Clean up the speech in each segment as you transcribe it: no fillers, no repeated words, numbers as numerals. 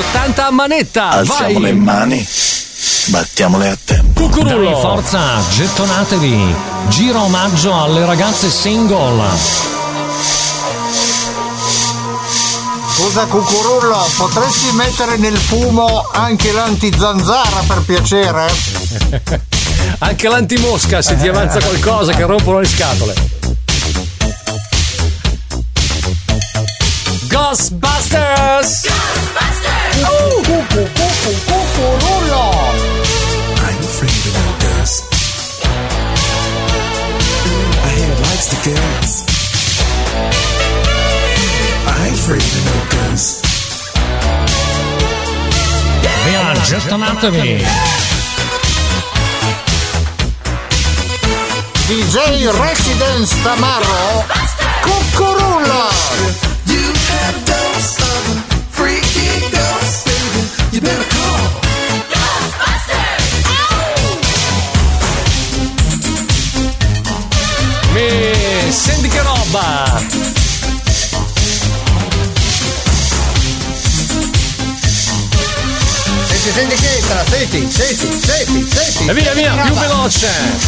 80 a manetta. Alziamo vai. le mani, battiamole a tempo. Cucurullo. Dai, forza, gettonatevi. Giro omaggio alle ragazze single. Scusa Cucurullo, potresti mettere nel fumo anche l'antizanzara per piacere? Anche l'antimosca se ti avanza qualcosa che rompono le scatole. Ghostbusters! Cucurullo! I'm afraid of no ghosts. My head likes to guess. I'm afraid of no ghosts. Via, gettonatevi. DJ Residence Tamarro, Cucurullo! You have dose of a freaky ghost, baby. You better call Senti che roba! Senti che entra, senti. E via, più veloce!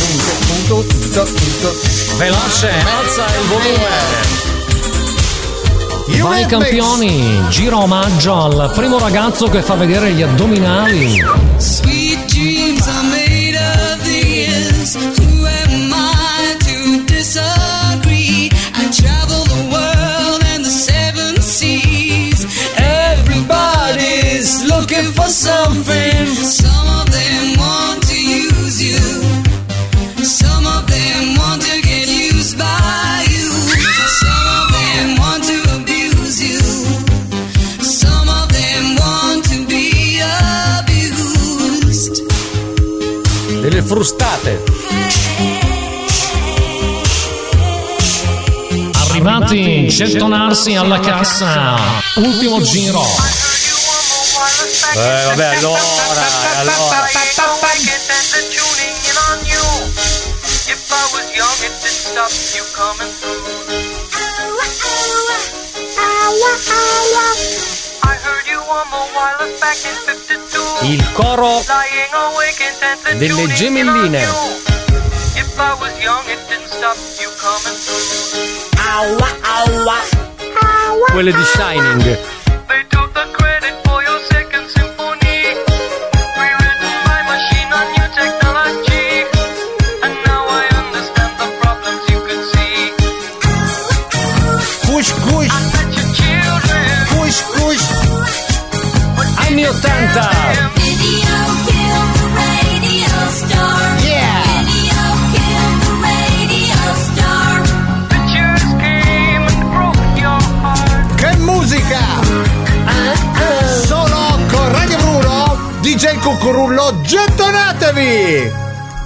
Veloce, alza il volume! Vai campioni, giro omaggio al primo ragazzo che fa vedere gli addominali. Sweet dreams are made of this. Who am I to disagree? I travel the world and the seven seas. Everybody's looking for something. Some of them want to use you. Some of them want to get used by you. Some of them want to abuse you. Some of them want to be abused. Delle frustate! Arrivati, gettonarsi alla cassa. Ultimo giro. Vabbè, allora. Il coro delle gemelline. Quelle di Shining. Anni 80. Che musica! Solo con Radio Bruno, DJ Cucurullo, gettonatevi!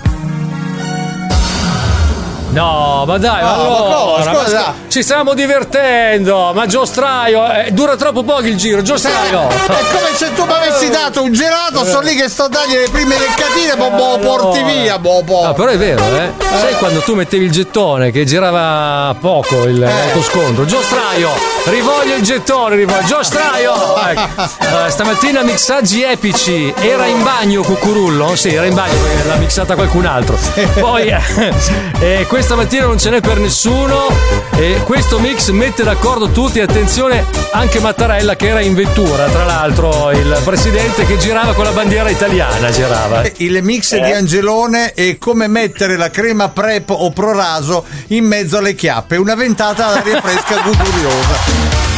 No, ma dai, No, allora, ma scusa. ci stiamo divertendo, ma Giostraio, dura troppo poco il giro, Giostraio. È come se tu mi avessi dato un gelato, sono lì che sto dando le prime leccatine, porti via, Ah, però è vero, sai quando tu mettevi il gettone che girava poco l'autoscontro? Giostraio, rivoglio il gettone, Giostraio! Stamattina mixaggi epici, era in bagno Cucurullo? Sì, era in bagno perché l'ha mixata qualcun altro. Poi questa mattina non ce n'è per nessuno e questo mix mette d'accordo tutti, attenzione anche Mattarella che era in vettura, tra l'altro il presidente che girava con la bandiera italiana, girava. Il mix di Angelone è come mettere la crema Prep o Proraso in mezzo alle chiappe, una ventata d'aria fresca guguriosa.